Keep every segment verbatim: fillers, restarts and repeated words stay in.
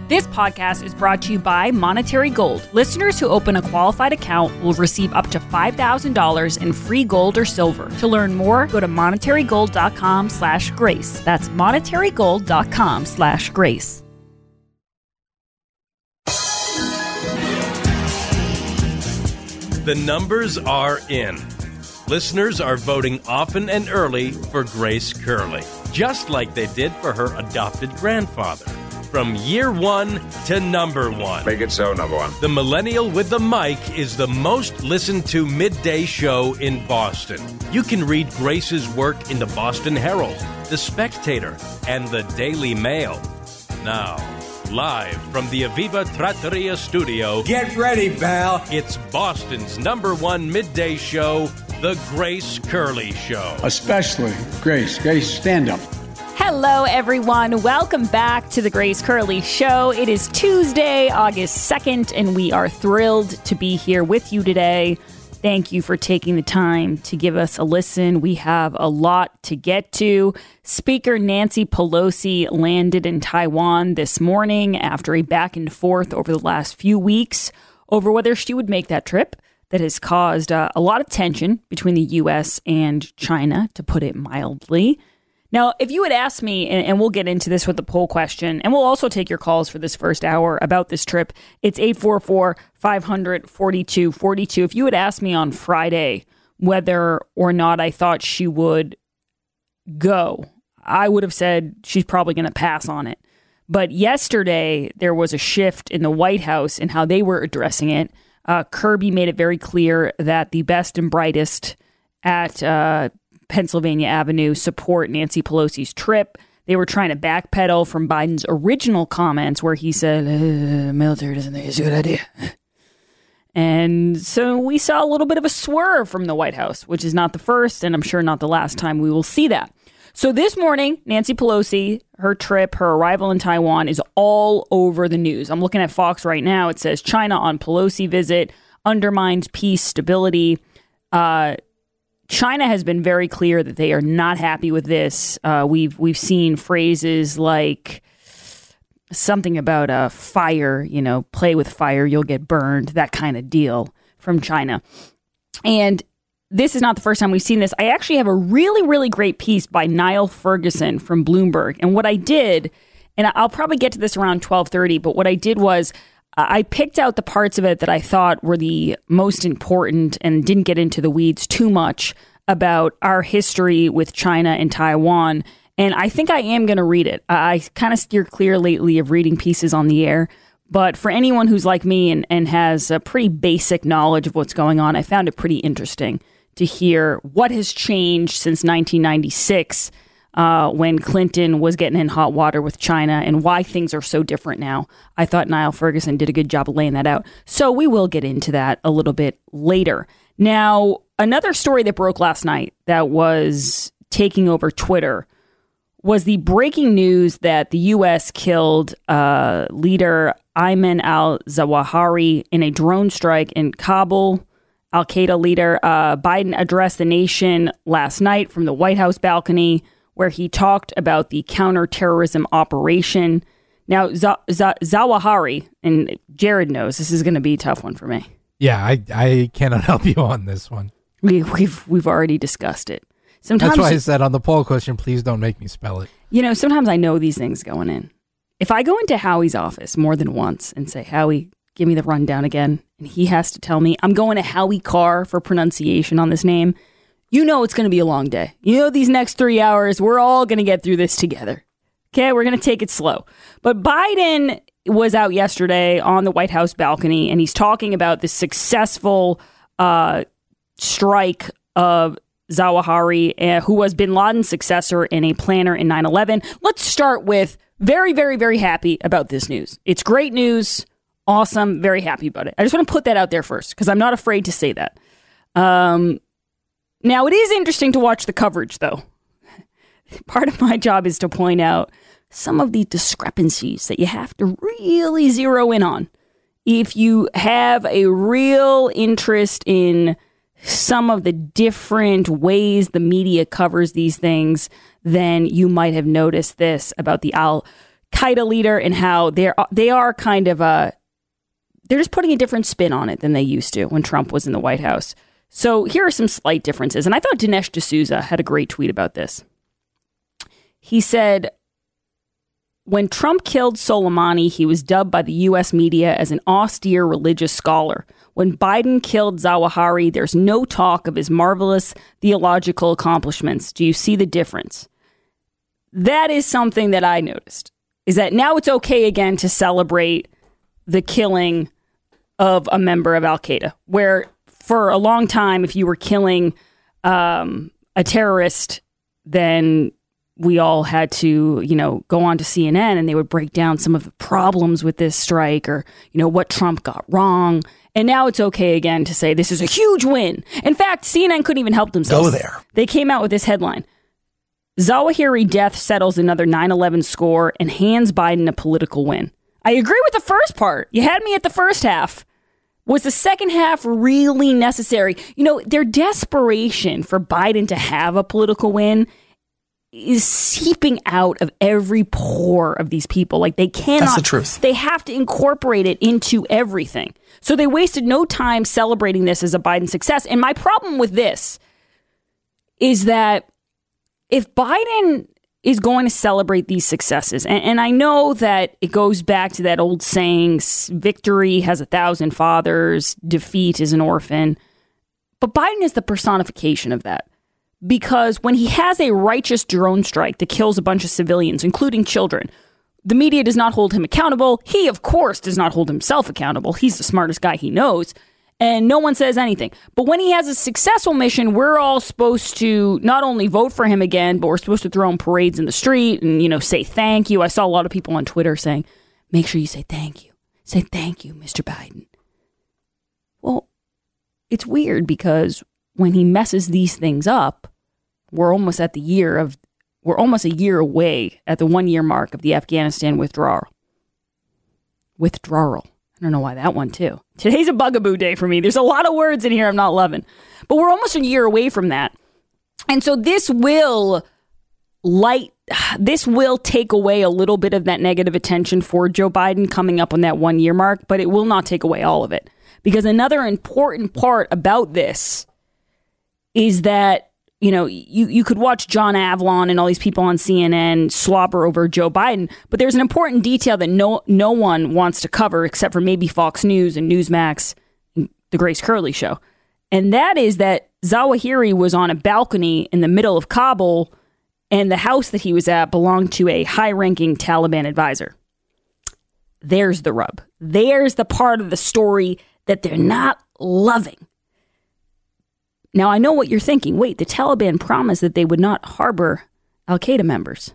This podcast is brought to you by Monetary Gold. Listeners who open a qualified account will receive up to five thousand dollars in free gold or silver. To learn more, go to monetarygold.com slash grace. That's monetarygold.com slash grace. The numbers are in. Listeners are voting often and early for Grace Curley, just like they did for her adopted grandfather. From year one to number one. Make it so, number one. The Millennial with the Mic is the most listened to midday show in Boston. You can read Grace's work in the Boston Herald, The Spectator, and the Daily Mail. Now, live from the Aviva Trattoria studio. Get ready, pal. It's Boston's number one midday show, The Grace Curley Show. Especially Grace. Grace, stand up. Hello, everyone. Welcome back to the Grace Curley Show. It is Tuesday, August second, and we are thrilled to be here with you today. Thank you for taking the time to give us a listen. We have a lot to get to. Speaker Nancy Pelosi landed in Taiwan this morning after a back and forth over the last few weeks over whether she would make that trip. That has caused uh, a lot of tension between the U S and China, to put it mildly. Now, if you had asked me, and, and we'll get into this with the poll question, and we'll also take your calls for this first hour about this trip, it's eight four four, five hundred, forty-two forty-two. If you had asked me on Friday whether or not I thought she would go, I would have said she's probably going to pass on it. But yesterday, there was a shift in the White House in how they were addressing it. Uh, Kirby made it very clear that the best and brightest at uh, Pennsylvania Avenue support Nancy Pelosi's trip. They were trying to backpedal from Biden's original comments where he said, uh, military doesn't think it's a good idea. And so we saw a little bit of a swerve from the White House, which is not the first, and I'm sure not the last time we will see that. So this morning, Nancy Pelosi, her trip, her arrival in Taiwan is all over the news. I'm looking at Fox right now. It says China on Pelosi visit undermines peace, stability. Uh, China has been very clear that they are not happy with this. Uh, we've we've seen phrases like something about a fire, you know, play with fire, you'll get burned, that kind of deal from China. And this is not the first time we've seen this. I actually have a really, really great piece by Niall Ferguson from Bloomberg. And what I did, and I'll probably get to this around twelve thirty, but what I did was I picked out the parts of it that I thought were the most important and didn't get into the weeds too much about our history with China and Taiwan. And I think I am going to read it. I kind of steer clear lately of reading pieces on the air. But for anyone who's like me and, and has a pretty basic knowledge of what's going on, I found it pretty interesting to hear what has changed since nineteen ninety-six. Uh, when Clinton was getting in hot water with China and why things are so different now. I thought Niall Ferguson did a good job of laying that out. So we will get into that a little bit later. Now, another story that broke last night that was taking over Twitter was the breaking news that the U S killed uh, leader Ayman al-Zawahiri in a drone strike in Kabul. Al-Qaeda leader uh, Biden addressed the nation last night from the White House balcony, where he talked about the counterterrorism operation. Now, Z- Z- Zawahiri, and Jared knows this is going to be a tough one for me. Yeah, I, I cannot help you on this one. We, we've we've already discussed it. Sometimes, that's why I said on the poll question, please don't make me spell it. You know, sometimes I know these things going in. If I go into Howie's office more than once and say, Howie, give me the rundown again, and he has to tell me, I'm going to Howie Carr for pronunciation on this name, you know it's going to be a long day. You know these next three hours, we're all going to get through this together. Okay, we're going to take it slow. But Biden was out yesterday on the White House balcony, and he's talking about the successful uh, strike of Zawahiri, uh, who was bin Laden's successor and a planner in nine eleven. Let's start with very, very, very happy about this news. It's great news. Awesome. Very happy about it. I just want to put that out there first, because I'm not afraid to say that. Um... Now, it is interesting to watch the coverage, though. Part of my job is to point out some of the discrepancies that you have to really zero in on. If you have a real interest in some of the different ways the media covers these things, then you might have noticed this about the Al Qaeda leader and how they're they are kind of a they're just putting a different spin on it than they used to when Trump was in the White House. So here are some slight differences. And I thought Dinesh D'Souza had a great tweet about this. He said, when Trump killed Soleimani, he was dubbed by the U S media as an austere religious scholar. When Biden killed Zawahiri, there's no talk of his marvelous theological accomplishments. Do you see the difference? That is something that I noticed, is that now it's okay again to celebrate the killing of a member of Al-Qaeda, where for a long time, if you were killing um, a terrorist, then we all had to, you know, go on to C N N and they would break down some of the problems with this strike or, you know, what Trump got wrong. And now it's okay again to say this is a huge win. In fact, C N N couldn't even help themselves. Go there. They came out with this headline. Zawahiri death settles another nine eleven score and hands Biden a political win. I agree with the first part. You had me at the first half. Was the second half really necessary? You know, their desperation for Biden to have a political win is seeping out of every pore of these people. Like they cannot. That's the truth. They have to incorporate it into everything. So they wasted no time celebrating this as a Biden success. And my problem with this is that if Biden is going to celebrate these successes, and, and I know that it goes back to that old saying, victory has a thousand fathers, defeat is an orphan. But Biden is the personification of that. Because when he has a righteous drone strike that kills a bunch of civilians, including children, the media does not hold him accountable. He, of course, does not hold himself accountable. He's the smartest guy he knows. And no one says anything. But when he has a successful mission, we're all supposed to not only vote for him again, but we're supposed to throw him parades in the street and, you know, say thank you. I saw a lot of people on Twitter saying, make sure you say thank you. Say thank you, Mister Biden. Well, it's weird because when he messes these things up, we're almost at the year of, we're almost a year away at the one year mark of the Afghanistan withdrawal. Withdrawal. I don't know why that one too. Today's a bugaboo day for me. There's a lot of words in here I'm not loving. But we're almost a year away from that. And so this will light, this will take away a little bit of that negative attention for Joe Biden coming up on that one year mark, but it will not take away all of it. Because another important part about this is that, you know, you, you could watch John Avlon and all these people on C N N slobber over Joe Biden, but there's an important detail that no no one wants to cover except for maybe Fox News and Newsmax, and the Grace Curley Show. And that is that Zawahiri was on a balcony in the middle of Kabul, and the house that he was at belonged to a high-ranking Taliban advisor. There's the rub. There's the part of the story that they're not loving. Now, I know what you're thinking. Wait, the Taliban promised that they would not harbor Al-Qaeda members.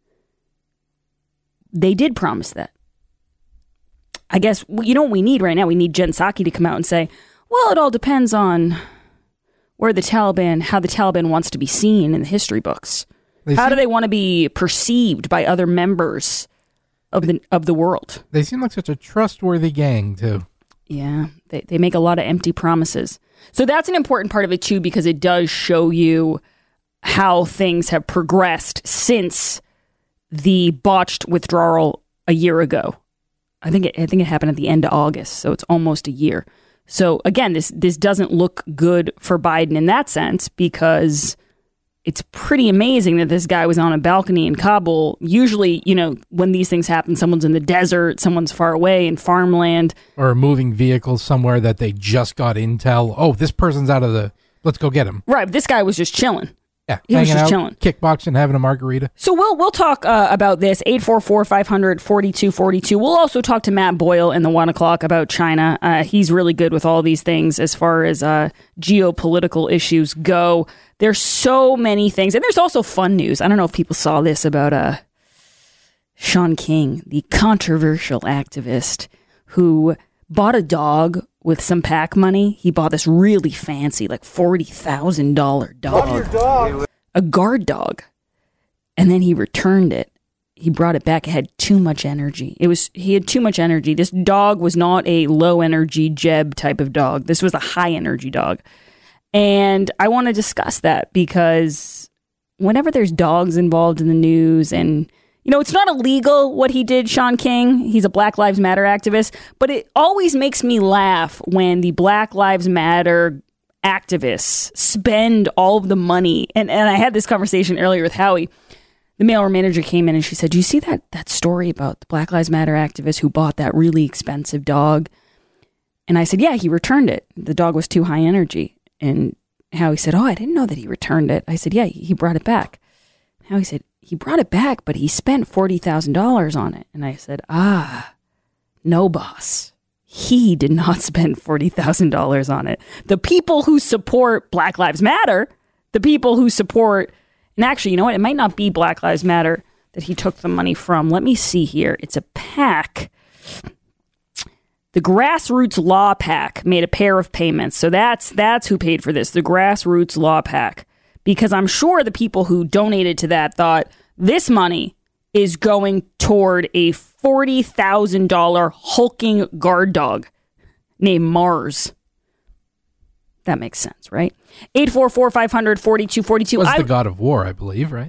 They did promise that. I guess, you know what we need right now? We need Jen Psaki to come out and say, well, it all depends on where the Taliban, how the Taliban wants to be seen in the history books. They how seem, do they want to be perceived by other members of the of the world? They seem like such a trustworthy gang, too. Yeah, they, they make a lot of empty promises. So that's an important part of it, too, because it does show you how things have progressed since the botched withdrawal a year ago. I think it, I think it happened at the end of August, so it's almost a year. So, again, this this doesn't look good for Biden in that sense because it's pretty amazing that this guy was on a balcony in Kabul. Usually, you know, when these things happen, someone's in the desert, someone's far away in farmland. Or a moving vehicle somewhere that they just got intel. Oh, this person's out of the... Let's go get him. Right, but this guy was just chilling. Yeah, he was just out, chilling. Kickboxing, having a margarita. So we'll we'll talk uh, about this, eight four four, five hundred, forty-two forty-two. We'll also talk to Matt Boyle in the one o'clock about China. Uh, he's really good with all these things as far as uh, geopolitical issues go. There's so many things. And there's also fun news. I don't know if people saw this about uh, Sean King, the controversial activist who bought a dog with some PAC money. He bought this really fancy, like forty thousand dollars dog. Love your dog. A guard dog. And then he returned it. He brought it back. It had too much energy. It was, he had too much energy. This dog was not a low energy Jeb type of dog. This was a high energy dog. And I want to discuss that because whenever there's dogs involved in the news and, You know, it's not illegal what he did, Sean King. He's a Black Lives Matter activist. But it always makes me laugh when the Black Lives Matter activists spend all of the money. And, and I had this conversation earlier with Howie. The mail manager came in and she said, do you see that, that story about the Black Lives Matter activist who bought that really expensive dog? And I said, yeah, he returned it. The dog was too high energy. And Howie said, oh, I didn't know that he returned it. I said, yeah, he brought it back. Howie said, he brought it back, but he spent forty thousand dollars on it. And I said, ah, no, boss. He did not spend forty thousand dollars on it. The people who support Black Lives Matter, the people who support, and actually, you know what? It might not be Black Lives Matter that he took the money from. Let me see here. It's a PAC. The Grassroots Law PAC made a pair of payments. So that's that's who paid for this, the Grassroots Law PAC. Because I'm sure the people who donated to that thought this money is going toward a forty thousand dollars hulking guard dog named Mars. That makes sense, right? eight four four, five hundred, forty-two forty-two. Was I, the god of war, I believe, right?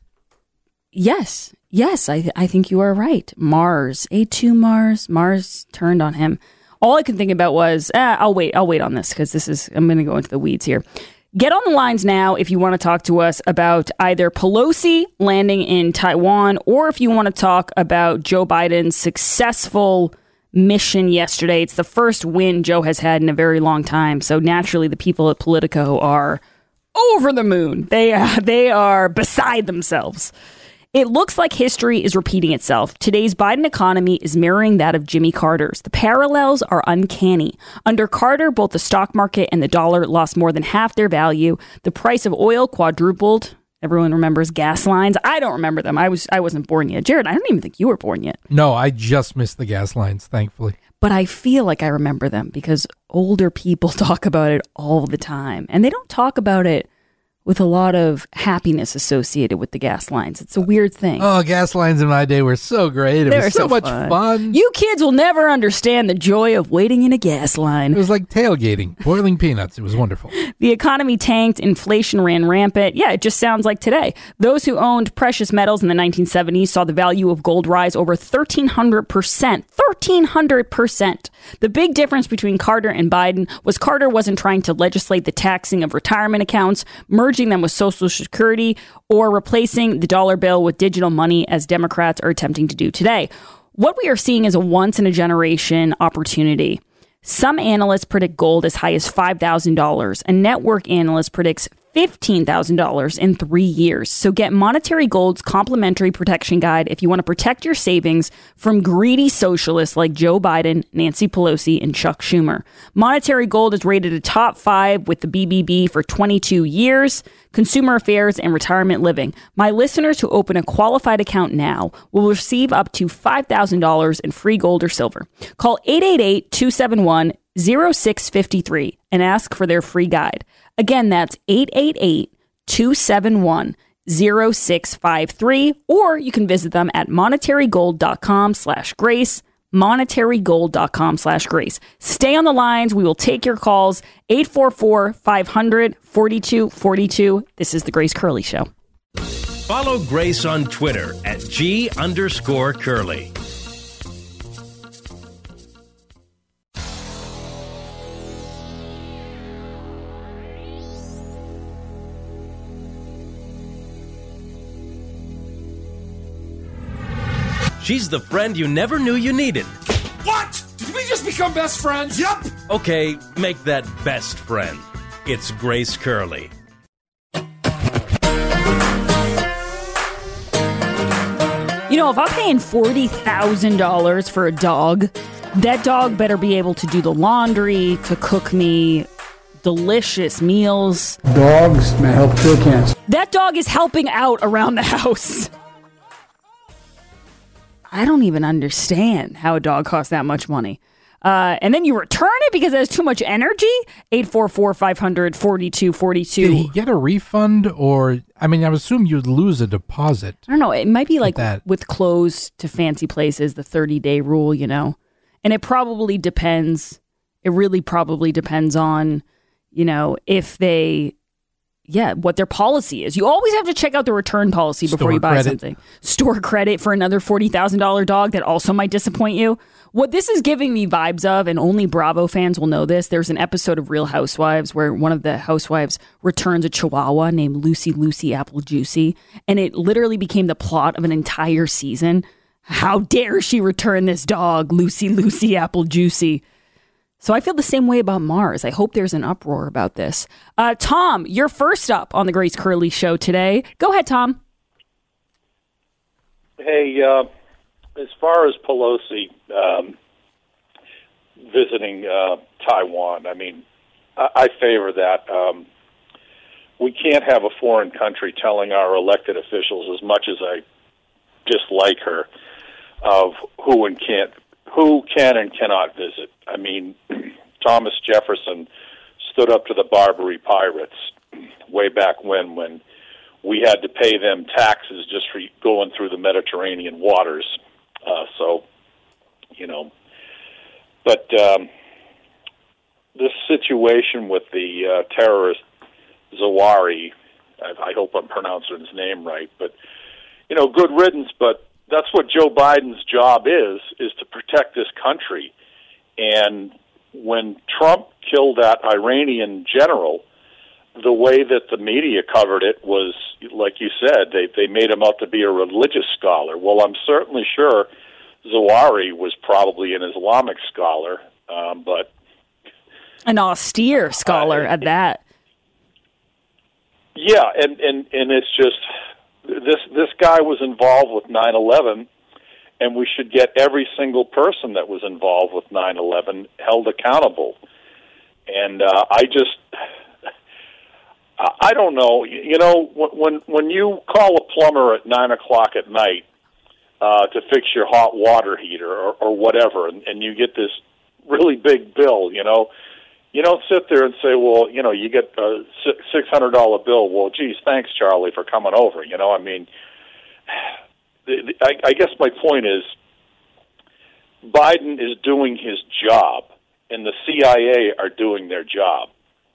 Yes. Yes, I, th- I think you are right. Mars. A two Mars. Mars turned on him. All I could think about was, eh, I'll wait. I'll wait on this because this is, I'm going to go into the weeds here. Get on the lines now if you want to talk to us about either Pelosi landing in Taiwan or if you want to talk about Joe Biden's successful mission yesterday. It's the first win Joe has had in a very long time. So naturally, the people at Politico are over the moon. They, uh, they are beside themselves. It looks like history is repeating itself. Today's Biden economy is mirroring that of Jimmy Carter's. The parallels are uncanny. Under Carter, both the stock market and the dollar lost more than half their value. The price of oil quadrupled. Everyone remembers gas lines. I don't remember them. I was I wasn't born yet. Jared, I don't even think you were born yet. No, I just missed the gas lines, thankfully. But I feel like I remember them because older people talk about it all the time. And they don't talk about it with a lot of happiness associated with the gas lines. It's a weird thing. Oh, gas lines in my day were so great. It They was were so, so much fun. fun. You kids will never understand the joy of waiting in a gas line. It was like tailgating, boiling peanuts. It was wonderful. The economy tanked, inflation ran rampant. Yeah, it just sounds like today. Those who owned precious metals in the nineteen seventies saw the value of gold rise over thirteen hundred percent. thirteen hundred percent. The big difference between Carter and Biden was Carter wasn't trying to legislate the taxing of retirement accounts, merging them with Social Security, or replacing the dollar bill with digital money as Democrats are attempting to do today. What we are seeing is a once-in-a-generation opportunity. Some analysts predict gold as high as five thousand dollars. A network analyst predicts fifteen thousand dollars in three years. So get Monetary Gold's complimentary protection guide if you want to protect your savings from greedy socialists like Joe Biden, Nancy Pelosi, and Chuck Schumer. Monetary Gold is rated a top five with the B B B for twenty-two years, Consumer Affairs, and Retirement Living. My listeners who open a qualified account now will receive up to five thousand dollars in free gold or silver. Call eight eight eight, two seven one, zero six five three and ask for their free guide. Again, that's eight eight eight, two seven one, zero six five three, or you can visit them at monetarygold.com slash grace, monetarygold.com slash grace. Stay on the lines. We will take your calls. eight four four, five hundred, forty-two forty-two. This is The Grace Curley Show. Follow Grace on Twitter at G underscore Curley. She's the friend you never knew you needed. What? Did we just become best friends? Yup. Okay, make that best friend. It's Grace Curley. You know, if I'm paying forty thousand dollars for a dog, that dog better be able to do the laundry, to cook me delicious meals. Dogs may help cure cancer. That dog is helping out around the house. I don't even understand how a dog costs that much money. Uh, and then you return it because it has too much energy? eight four four, five hundred, forty-two forty-two. Did he get a refund or, I mean, I would assume you'd lose a deposit. I don't know. It might be like that. with clothes to fancy places, the thirty-day rule, you know. And it probably depends. It really probably depends on, you know, if they yeah, what their policy is. You always have to check out the return policy before Store you buy credit. something. Store credit for another forty thousand dollars dog that also might disappoint you. What this is giving me vibes of, and only Bravo fans will know this, there's an episode of Real Housewives where one of the housewives returns a chihuahua named Lucy Lucy Apple Juicy, and it literally became the plot of an entire season. How dare she return this dog, Lucy Lucy Apple Juicy? So I feel the same way about Mars. I hope there's an uproar about this. Uh, Tom, you're first up on the Grace Curley Show today. Go ahead, Tom. Hey, uh, as far as Pelosi um, visiting uh, Taiwan, I mean, I, I favor that. Um, we can't have a foreign country telling our elected officials, as much as I dislike her, of who and can't, who can and cannot visit. I mean, Thomas Jefferson stood up to the Barbary pirates way back when, when we had to pay them taxes just for going through the Mediterranean waters. Uh, so, you know, but um, this situation with the uh, terrorist Zawahiri, I, I hope I'm pronouncing his name right, but, you know, good riddance, but that's what Joe Biden's job is, is to protect this country. And when Trump killed that Iranian general, the way that the media covered it was, like you said, they they made him out to be a religious scholar. Well, I'm certainly sure Zawahiri was probably an Islamic scholar, um, but... An austere scholar uh, at that. Yeah, and, and, and it's just, this this guy was involved with nine eleven, and we should get every single person that was involved with nine eleven held accountable. And uh, I just... I don't know. You know, when when you call a plumber at nine o'clock at night uh, to fix your hot water heater or, or whatever, and, and you get this really big bill, you know, you don't sit there and say, well, you know, you get a six hundred dollar bill. Well, geez, thanks, Charlie, for coming over. You know, I mean, I, I guess my point is Biden is doing his job, and the C I A are doing their job.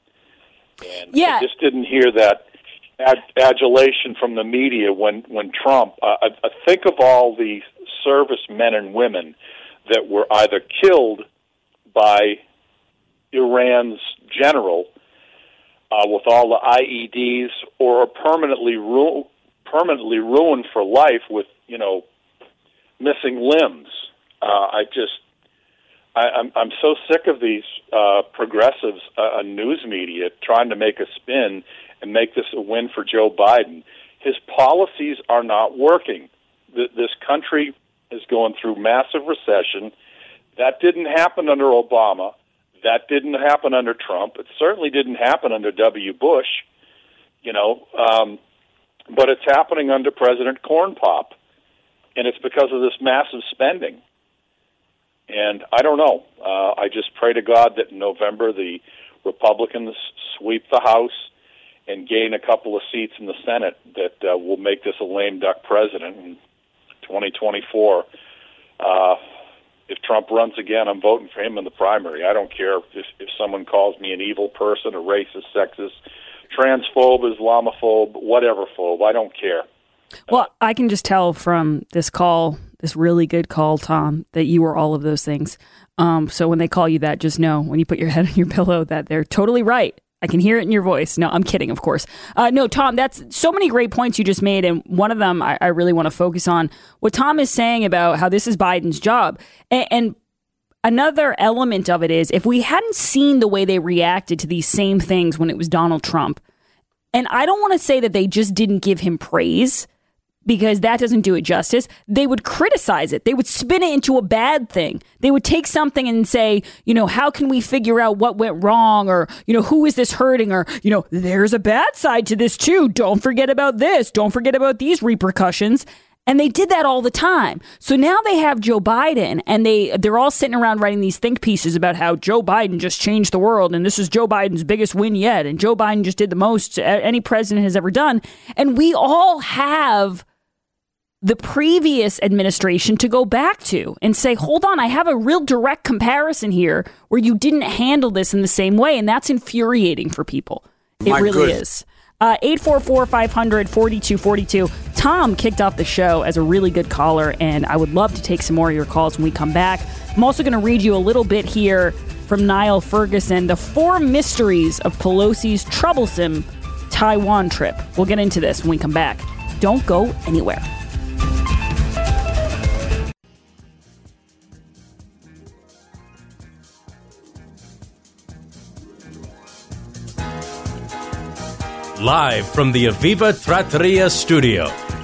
And yeah. I just didn't hear that ad- adulation from the media when, when Trump, uh, I, I think of all the servicemen and women that were either killed by Iran's general uh, with all the I E Ds or are permanently, ru- permanently ruined for life with, you know, missing limbs. Uh, I just... I, I'm I'm so sick of these uh, progressives, uh, news media, trying to make a spin and make this a win for Joe Biden. His policies are not working. Th- this country is going through massive recession. That didn't happen under Obama. That didn't happen under Trump. It certainly didn't happen under W. Bush. You know, um, but it's happening under President Corn Pop, and it's because of this massive spending. And I don't know. Uh, I just pray to God that in November the Republicans sweep the House and gain a couple of seats in the Senate that uh, will make this a lame duck president in twenty twenty-four. Uh, if Trump runs again, I'm voting for him in the primary. I don't care if, if someone calls me an evil person, a racist, sexist, transphobe, Islamophobe, whatever phobe. I don't care. Well, I can just tell from this call, this really good call, Tom, that you were all of those things. Um, so when they call you that, just know when you put your head on your pillow that they're totally right. I can hear it in your voice. No, I'm kidding, of course. Uh, no, Tom, that's so many great points you just made. And one of them I, I really want to focus on what Tom is saying about how this is Biden's job. And, and another element of it is if we hadn't seen the way they reacted to these same things when it was Donald Trump, and I don't want to say that they just didn't give him praise, because that doesn't do it justice. They would criticize it. They would spin it into a bad thing. They would take something and say, you know, how can we figure out what went wrong? Or, you know, who is this hurting? Or, you know, there's a bad side to this too. Don't forget about this. Don't forget about these repercussions. And they did that all the time. So now they have Joe Biden and they, they're all sitting around writing these think pieces about how Joe Biden just changed the world. And this is Joe Biden's biggest win yet. And Joe Biden just did the most any president has ever done. And we all have the previous administration to go back to and say, hold on, I have a real direct comparison here where you didn't handle this in the same way. And that's infuriating for people. It My really goodness. is. Uh, eight four four, five hundred, forty-two forty-two. Tom kicked off the show as a really good caller, and I would love to take some more of your calls when we come back. I'm also going to read you a little bit here from Niall Ferguson, the four mysteries of Pelosi's troublesome Taiwan trip. We'll get into this when we come back. Don't go anywhere. Live from the Aviva Trattoria studio.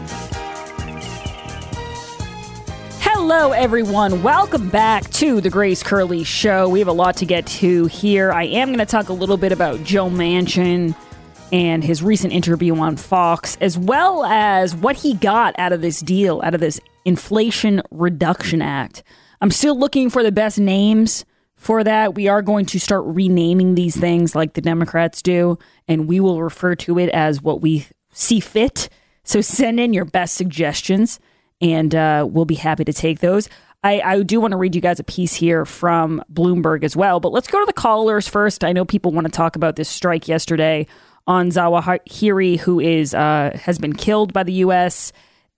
Hello, everyone. Welcome back to the Grace Curley Show. We have a lot to get to here. I am going to talk a little bit about Joe Manchin and his recent interview on Fox, as well as what he got out of this deal, out of this Inflation Reduction Act. I'm still looking for the best names for that. We are going to start renaming these things like the Democrats do, and we will refer to it as what we see fit. So send in your best suggestions, and uh, we'll be happy to take those. I, I do want to read you guys a piece here from Bloomberg as well, but let's go to the callers first. I know people want to talk about this strike yesterday on Zawahiri, who is uh, has been killed by the U S,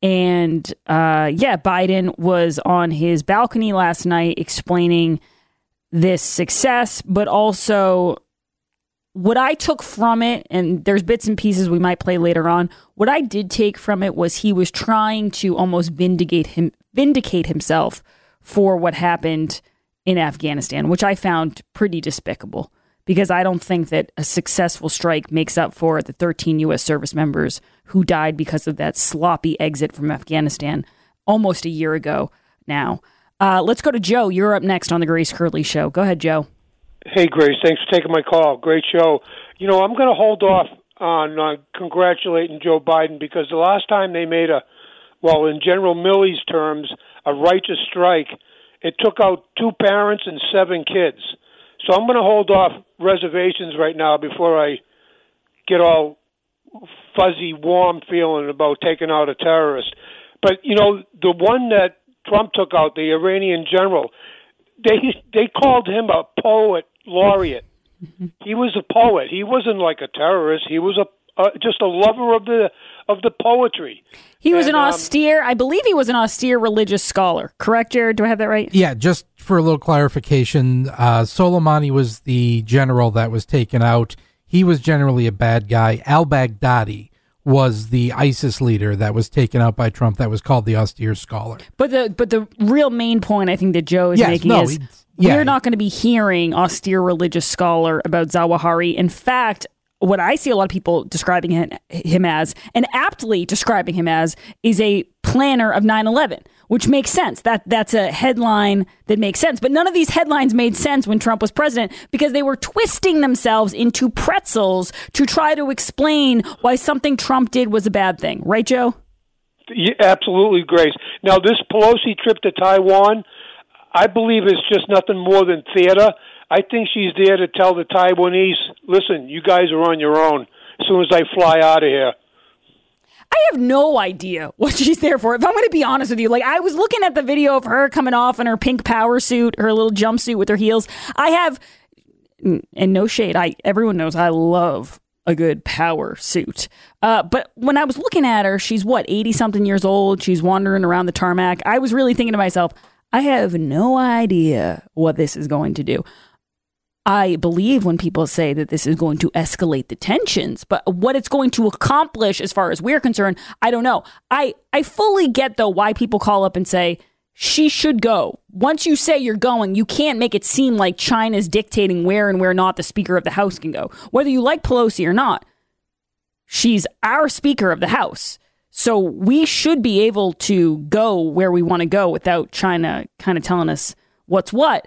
and uh, yeah, Biden was on his balcony last night explaining this success, but also what I took from it, and there's bits and pieces we might play later on, what I did take from it was he was trying to almost vindicate him, vindicate himself for what happened in Afghanistan, which I found pretty despicable, because I don't think that a successful strike makes up for the thirteen U S service members who died because of that sloppy exit from Afghanistan almost a year ago now. Uh, let's go to Joe. You're up next on the Grace Curley Show. Go ahead, Joe. Hey, Grace. Thanks for taking my call. Great show. You know, I'm going to hold off on uh, congratulating Joe Biden, because the last time they made a, well, in General Milley's terms, a righteous strike, it took out two parents and seven kids. So I'm going to hold off reservations right now before I get all fuzzy, warm feeling about taking out a terrorist. But, you know, the one that Trump took out, the Iranian general, they they called him a poet laureate. He was a poet. He wasn't like a terrorist. He was a uh, just a lover of the of the poetry. He was and, an um, austere, I believe he was an austere religious scholar. Correct, Jared? Do I have that right? Yeah, just for a little clarification, uh, Soleimani was the general that was taken out. He was generally a bad guy. Al-Baghdadi was the ISIS leader that was taken out by Trump, that was called the austere scholar. But the but the real main point I think that Joe is yes, making no, is yeah. we're not going to be hearing austere religious scholar about Zawahiri. In fact, what I see a lot of people describing him, him as, and aptly describing him as, is a planner of nine eleven, which makes sense. That That's a headline that makes sense. But none of these headlines made sense when Trump was president, because they were twisting themselves into pretzels to try to explain why something Trump did was a bad thing. Right, Joe? Yeah, absolutely, Grace. Now, this Pelosi trip to Taiwan, I believe it's just nothing more than theater. I think she's there to tell the Taiwanese, listen, you guys are on your own as soon as I fly out of here. I have no idea what she's there for. If I'm going to be honest with you, like, I was looking at the video of her coming off in her pink power suit, her little jumpsuit with her heels. I have, and no shade, I everyone knows I love a good power suit. Uh, but when I was looking at her, she's what, eighty something years old. She's wandering around the tarmac. I was really thinking to myself, I have no idea what this is going to do. I believe when people say that this is going to escalate the tensions, but what it's going to accomplish as far as we're concerned, I don't know. I, I fully get, though, why people call up and say, she should go. Once you say you're going, you can't make it seem like China's dictating where and where not the Speaker of the House can go. Whether you like Pelosi or not, she's our Speaker of the House. So we should be able to go where we want to go without China kind of telling us what's what.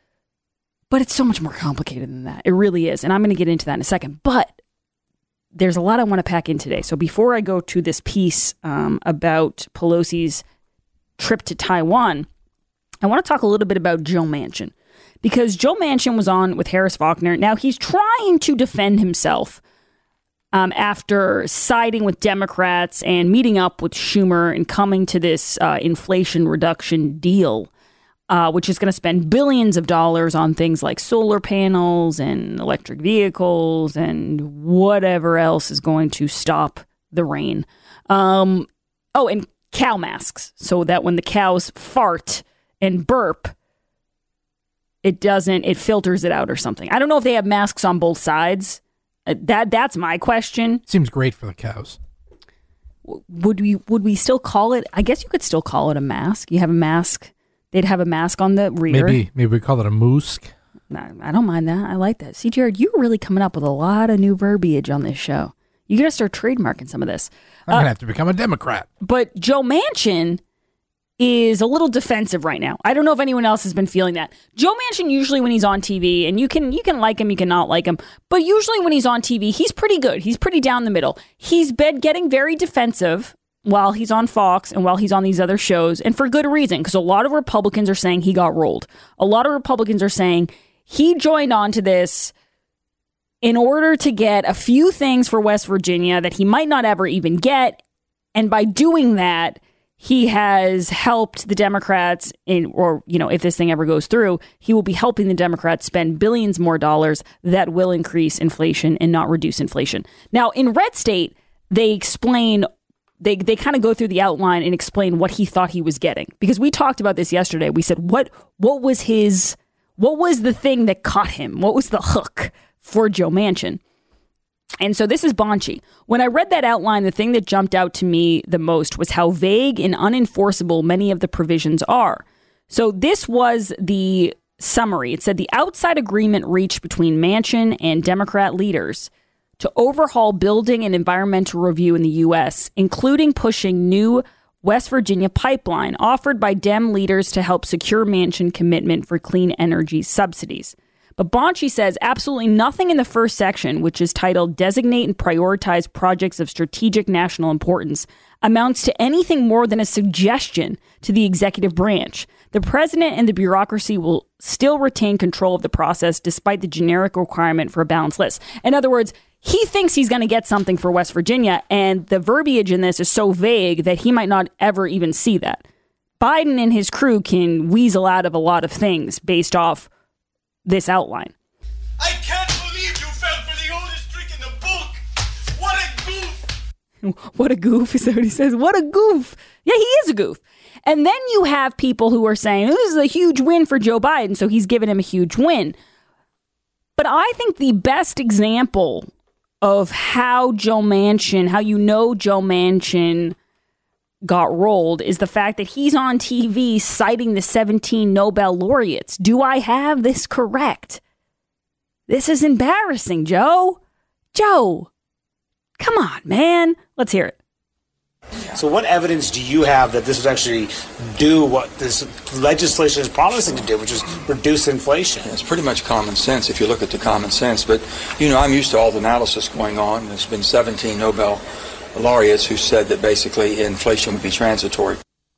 But it's so much more complicated than that. It really is. And I'm going to get into that in a second. But there's a lot I want to pack in today. So before I go to this piece um, about Pelosi's trip to Taiwan, I want to talk a little bit about Joe Manchin. Because Joe Manchin was on with Harris Faulkner. Now, he's trying to defend himself um, after siding with Democrats and meeting up with Schumer and coming to this uh, inflation reduction deal. uh, which is going to spend billions of dollars on things like solar panels and electric vehicles and whatever else is going to stop the rain. Um, oh, and cow masks, so that when the cows fart and burp, it doesn't, it filters it out or something. I don't know if they have masks on both sides. Uh, that that's my question. Seems great for the cows. W- Would we would we still call it? I guess you could still call it a mask. You have a mask. They'd have a mask on the rear. Maybe maybe we call it a moosk. No, I don't mind that. I like that. See, Jared, you're really coming up with a lot of new verbiage on this show. You got to start trademarking some of this. I'm Uh, going to have to become a Democrat. But Joe Manchin is a little defensive right now. I don't know if anyone else has been feeling that. Joe Manchin, usually when he's on T V, and you can you can like him, you can not like him, but usually when he's on T V, he's pretty good. He's pretty down the middle. He's been getting very defensive while he's on Fox and while he's on these other shows, and for good reason, because a lot of Republicans are saying he got rolled. A lot of Republicans are saying he joined onto this in order to get a few things for West Virginia that he might not ever even get, and by doing that, he has helped the Democrats in, or, you know, if this thing ever goes through, he will be helping the Democrats spend billions more dollars that will increase inflation and not reduce inflation. Now, in Red State, they explain, they they kind of go through the outline and explain what he thought he was getting. Because we talked about this yesterday. We said, what what was his, what was the thing that caught him? What was the hook for Joe Manchin? And so this is Bonchie. When I read that outline, the thing that jumped out to me the most was how vague and unenforceable many of the provisions are. So this was the summary. It said the outside agreement reached between Manchin and Democrat leaders to overhaul building and environmental review in the U S, including pushing new West Virginia pipeline offered by Dem leaders to help secure Manchin commitment for clean energy subsidies. But Bonchie says absolutely nothing in the first section, which is titled Designate and Prioritize Projects of Strategic National Importance, amounts to anything more than a suggestion to the executive branch. The president and the bureaucracy will still retain control of the process despite the generic requirement for a balanced list. In other words, he thinks he's going to get something for West Virginia, and the verbiage in this is so vague that he might not ever even see that. Biden and his crew can weasel out of a lot of things based off this outline. I can't believe you fell for the oldest trick in the book. What a goof. What a goof, is that what he says? What a goof. Yeah, he is a goof. And then you have people who are saying, oh, this is a huge win for Joe Biden, so he's giving him a huge win. But I think the best example of how Joe Manchin, how you know Joe Manchin got rolled is the fact that he's on T V citing the seventeen Nobel laureates. Do I have this correct? This is embarrassing, Joe. Joe, come on, man. Let's hear it. So what evidence do you have that this would actually do what this legislation is promising to do, which is reduce inflation? It's pretty much common sense if you look at the common sense. But, you know, I'm used to all the analysis going on. There's been seventeen Nobel laureates who said that basically inflation would be transitory.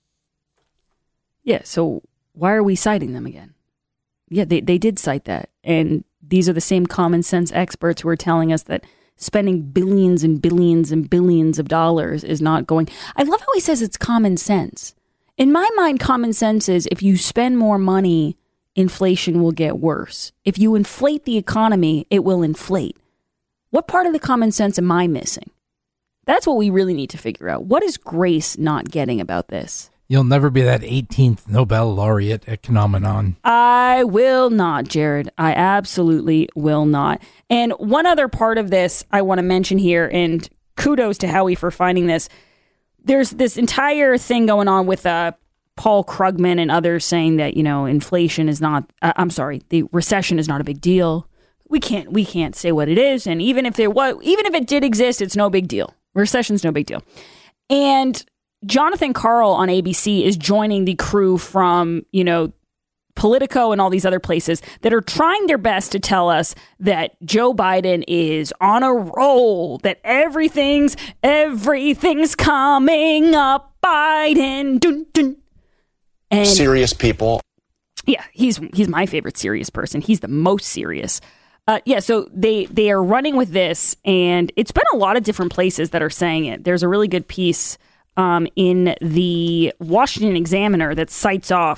Yeah, so why are we citing them again? Yeah, they, they did cite that. And these are the same common sense experts who are telling us that spending billions and billions and billions of dollars is not going. I love how he says it's common sense. In my mind, common sense is if you spend more money, inflation will get worse. If you inflate the economy, it will inflate. What part of the common sense am I missing? That's what we really need to figure out. What is Grace not getting about this? You'll never be that eighteenth Nobel laureate phenomenon. I will not, Jared. I absolutely will not. And one other part of this I want to mention here, and kudos to Howie for finding this. There's this entire thing going on with uh, Paul Krugman and others saying that, you know, inflation is not, uh, I'm sorry, the recession is not a big deal. We can't, we can't say what it is. And even if there was, even if it did exist, it's no big deal. Recession's no big deal. And Jonathan Karl on A B C is joining the crew from, you know, Politico and all these other places that are trying their best to tell us that Joe Biden is on a roll, that everything's, everything's coming up Biden. Dun, dun. And serious people. Yeah, he's he's my favorite serious person. He's the most serious. Uh, yeah, so they, they are running with this, and it's been a lot of different places that are saying it. There's a really good piece um, in the Washington Examiner that cites off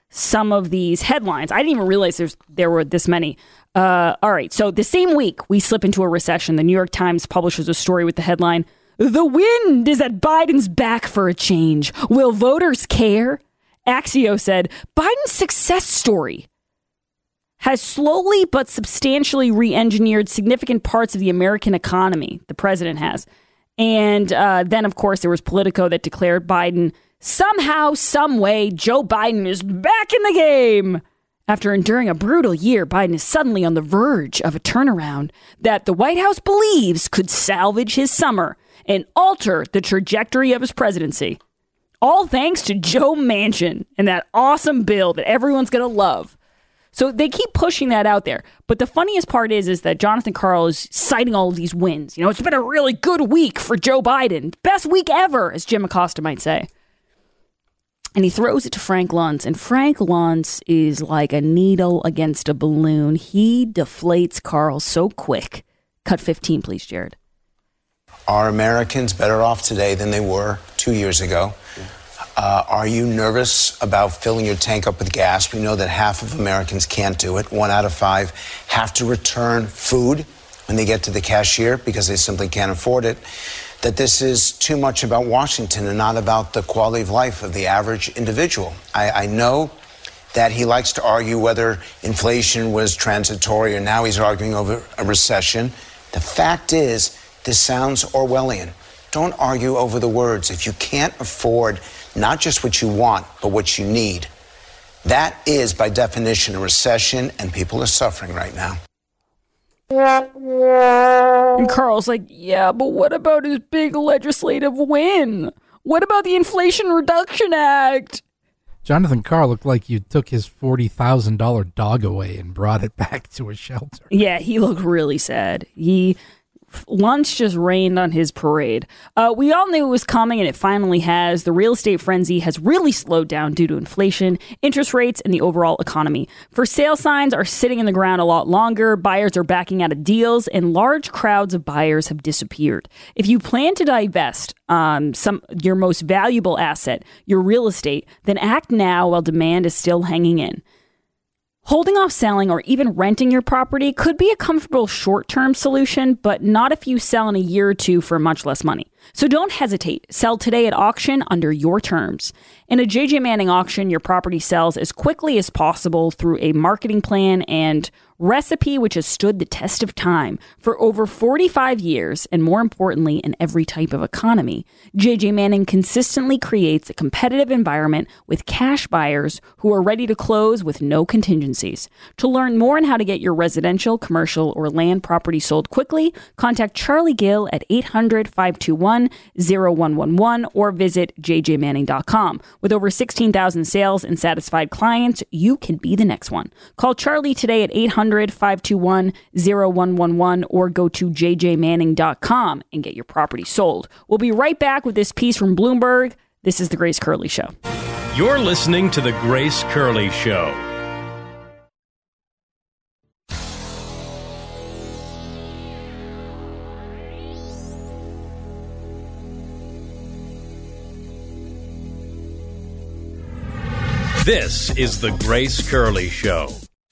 some of these headlines. I didn't even realize there's there were this many. Uh, all right, so the same week we slip into a recession, the New York Times publishes a story with the headline, "The wind is at Biden's back for a change. Will voters care?" Axios said, Biden's success story has slowly but substantially re-engineered significant parts of the American economy, the president has. And uh, then, of course, there was Politico that declared Biden, somehow, some way, Joe Biden is back in the game. After enduring a brutal year, Biden is suddenly on the verge of a turnaround that the White House believes could salvage his summer and alter the trajectory of his presidency. All thanks to Joe Manchin and that awesome bill that everyone's going to love. So they keep pushing that out there. But the funniest part is, is that Jonathan Karl is citing all of these wins. You know, it's been a really good week for Joe Biden. Best week ever, as Jim Acosta might say. And he throws it to Frank Luntz. And Frank Luntz is like a needle against a balloon. He deflates Karl so quick. Cut fifteen, please, Jared. Are Americans better off today than they were two years ago? Uh, are you nervous about filling your tank up with gas? We know that half of Americans can't do it. One out of five have to return food when they get to the cashier because they simply can't afford it. That this is too much about Washington and not about the quality of life of the average individual. I, I know that he likes to argue whether inflation was transitory or now he's arguing over a recession. The fact is, this sounds Orwellian. Don't argue over the words. If you can't afford not just what you want, but what you need, that is, by definition, a recession, and people are suffering right now. And Karl's like, yeah, but what about his big legislative win? What about the Inflation Reduction Act? Jonathan Karl looked like you took his forty thousand dollars dog away and brought it back to a shelter. Yeah, he looked really sad. He... Lunch just rained on his parade. Uh, we all knew it was coming, and it finally has. The real estate frenzy has really slowed down due to inflation, interest rates, and the overall economy. For sale signs are sitting in the ground a lot longer, buyers are backing out of deals, and large crowds of buyers have disappeared. If you plan to divest um, some your most valuable asset, your real estate, then act now while demand is still hanging in. Holding off selling or even renting your property could be a comfortable short-term solution, but not if you sell in a year or two for much less money. So don't hesitate. Sell today at auction under your terms. In a J J Manning auction, your property sells as quickly as possible through a marketing plan and recipe which has stood the test of time for over forty-five years, and more importantly, in every type of economy. J J Manning consistently creates a competitive environment with cash buyers who are ready to close with no contingencies. To learn more on how to get your residential, commercial, or land property sold quickly, contact Charlie Gill at eight hundred, five two one, zero one one one or visit j j manning dot com. With over sixteen thousand sales and satisfied clients, you can be the next one. Call Charlie today at eight hundred, five two one, zero one one one or go to j j manning dot com and get your property sold. We'll be right back with this piece from Bloomberg. This is The Grace Curley Show. You're listening to The Grace Curley Show. This is The Grace Curley Show.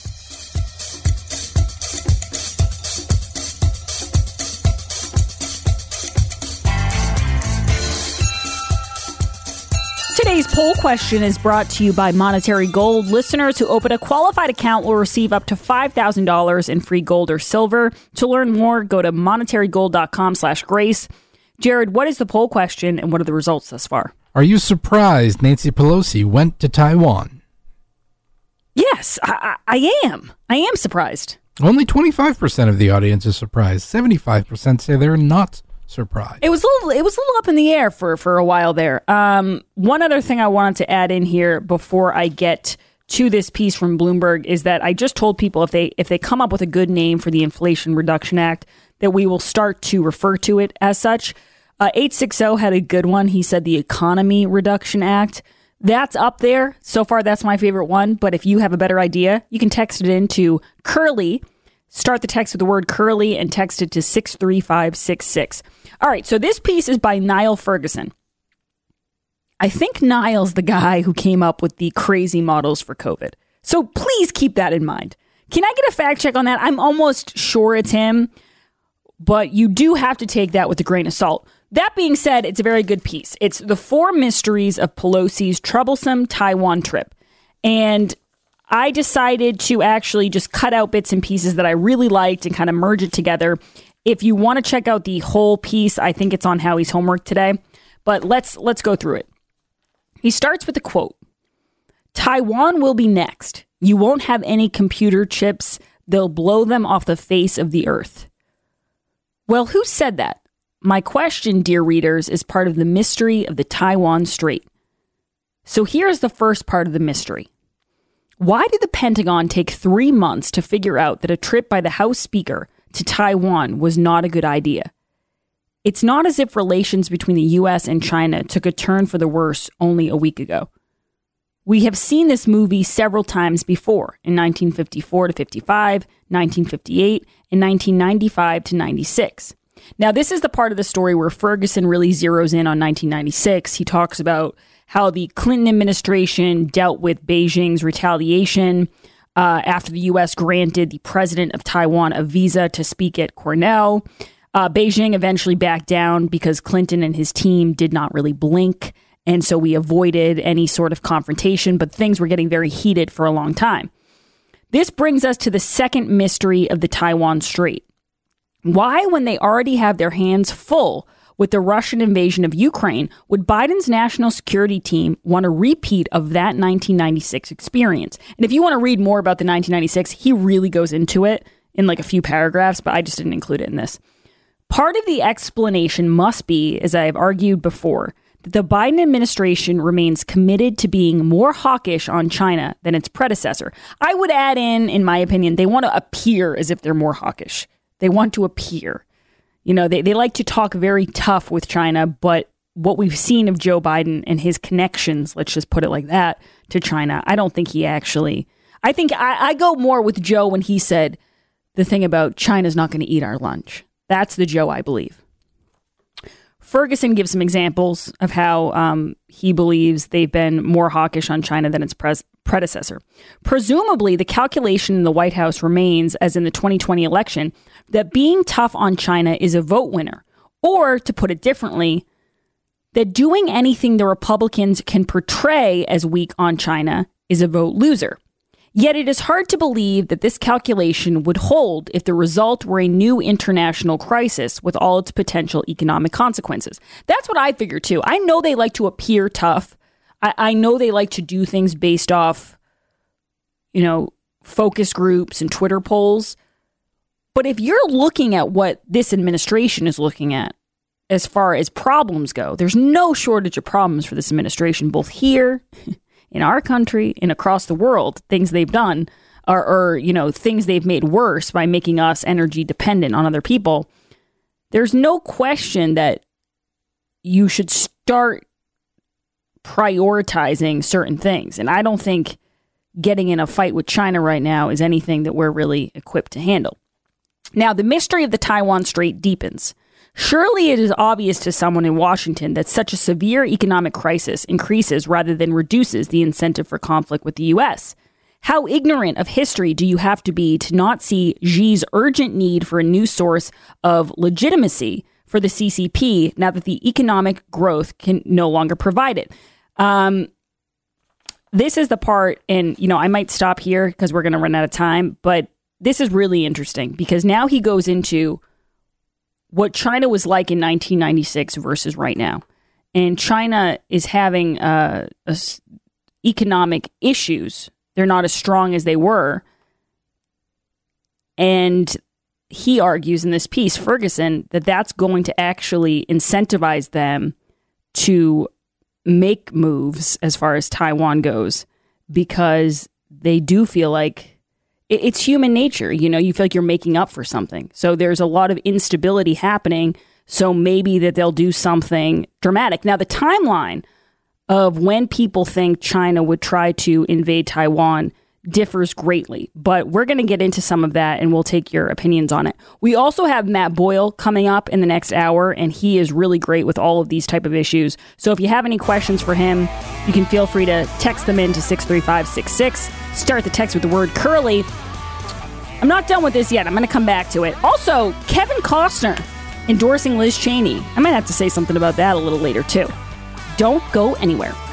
Today's poll question is brought to you by Monetary Gold. Listeners who open a qualified account will receive up to five thousand dollars in free gold or silver. To learn more, go to monetary gold dot com slash grace. Jared, what is the poll question and what are the results thus far? Are you surprised Nancy Pelosi went to Taiwan? Yes, I, I am. I am surprised. Only twenty-five percent of the audience is surprised. seventy-five percent say they're not surprised. It was a little, it was a little up in the air for, for a while there. Um, one other thing I wanted to add in here before I get to this piece from Bloomberg is that I just told people if they if they come up with a good name for the Inflation Reduction Act, that we will start to refer to it as such. Uh, eight sixty had a good one. He said the Economy Reduction Act. That's up there. So far, that's my favorite one. But if you have a better idea, you can text it into Curly. Start the text with the word Curly and text it to six three five six six. All right, so this piece is by Niall Ferguson. I think Niall's the guy who came up with the crazy models for COVID. So please keep that in mind. Can I get a fact check on that? I'm almost sure it's him, but you do have to take that with a grain of salt. That being said, it's a very good piece. It's the four mysteries of Pelosi's troublesome Taiwan trip. And I decided to actually just cut out bits and pieces that I really liked and kind of merge it together. If you want to check out the whole piece, I think it's on Howie's homework today. But let's let's go through it. He starts with a quote. Taiwan will be next. You won't have any computer chips. They'll blow them off the face of the earth. Well, who said that? My question, dear readers, is part of the mystery of the Taiwan Strait. So here's the first part of the mystery. Why did the Pentagon take three months to figure out that a trip by the House Speaker to Taiwan was not a good idea? It's not as if relations between the U S and China took a turn for the worse only a week ago. We have seen this movie several times before, in nineteen fifty-four to fifty-five, nineteen fifty-eight, and nineteen ninety-five to ninety-six. Now, this is the part of the story where Ferguson really zeroes in on nineteen ninety-six. He talks about how the Clinton administration dealt with Beijing's retaliation uh, after the U S granted the president of Taiwan a visa to speak at Cornell. Uh, Beijing eventually backed down because Clinton and his team did not really blink. And so we avoided any sort of confrontation, but things were getting very heated for a long time. This brings us to the second mystery of the Taiwan Strait. Why, when they already have their hands full with the Russian invasion of Ukraine, would Biden's national security team want a repeat of that nineteen ninety-six experience? And if you want to read more about the nineteen ninety-six, he really goes into it in like a few paragraphs, but I just didn't include it in this. Part of the explanation must be, as I have argued before, that the Biden administration remains committed to being more hawkish on China than its predecessor. I would add in, in my opinion, they want to appear as if they're more hawkish. They want to appear. You know, they, they like to talk very tough with China, but what we've seen of Joe Biden and his connections, let's just put it like that, to China, I don't think he actually... I think I, I go more with Joe when he said the thing about China's not going to eat our lunch. That's the Joe I believe. Ferguson gives some examples of how um, he believes they've been more hawkish on China than its pres- predecessor. Presumably, the calculation in the White House remains, as in the twenty twenty election, that being tough on China is a vote winner. Or, to put it differently, that doing anything the Republicans can portray as weak on China is a vote loser. Yet it is hard to believe that this calculation would hold if the result were a new international crisis with all its potential economic consequences. That's what I figure too. I know they like to appear tough. I, I know they like to do things based off, you know, focus groups and Twitter polls. But if you're looking at what this administration is looking at as far as problems go, there's no shortage of problems for this administration, both here in our country and across the world. Things they've done are, or, you know, things they've made worse by making us energy dependent on other people. There's no question that you should start prioritizing certain things. And I don't think getting in a fight with China right now is anything that we're really equipped to handle. Now, the mystery of the Taiwan Strait deepens. Surely it is obvious to someone in Washington that such a severe economic crisis increases rather than reduces the incentive for conflict with the U S. How ignorant of history do you have to be to not see Xi's urgent need for a new source of legitimacy for the C C P now that the economic growth can no longer provide it? Um, this is the part, and, you know, I might stop here because we're going to run out of time, but this is really interesting because now he goes into what China was like in nineteen ninety-six versus right now. And China is having uh, a, economic issues. They're not as strong as they were. And he argues in this piece, Ferguson, that that's going to actually incentivize them to make moves as far as Taiwan goes, because they do feel like it's human nature. You know, you feel like you're making up for something. So there's a lot of instability happening. So maybe that they'll do something dramatic. Now, the timeline of when people think China would try to invade Taiwan differs greatly. But we're going to get into some of that, and we'll take your opinions on it. We also have Matt Boyle coming up in the next hour, and he is really great with all of these type of issues. So if you have any questions for him, you can feel free to text them in to six three five six six. Start the text with the word Curly. I'm not done with this yet. I'm going to come back to it. Also, Kevin Costner endorsing Liz Cheney. I might have to say something about that a little later, too. Don't go anywhere.